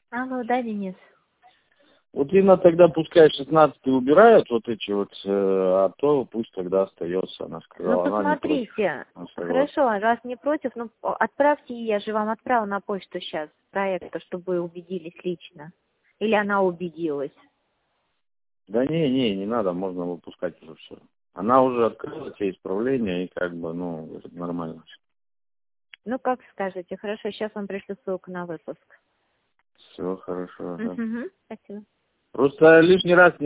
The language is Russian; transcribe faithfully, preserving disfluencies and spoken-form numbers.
Алло, да, Денис? Вот Инна тогда пускай шестнадцатый убирают вот эти вот, э, а то пусть тогда остается. Она сказала, Ну, она не против. посмотрите. Она согласна. Хорошо, раз не против, ну, отправьте, я же вам отправила на почту сейчас проекта, чтобы вы убедились лично. Или она убедилась. Да не, не, не надо, можно выпускать уже все. Она уже открыла те исправления и как бы, ну, говорит, нормально. Ну, как скажете. Хорошо, сейчас вам пришлю ссылку на выпуск. Все хорошо, ага. Угу, спасибо. Просто лишний раз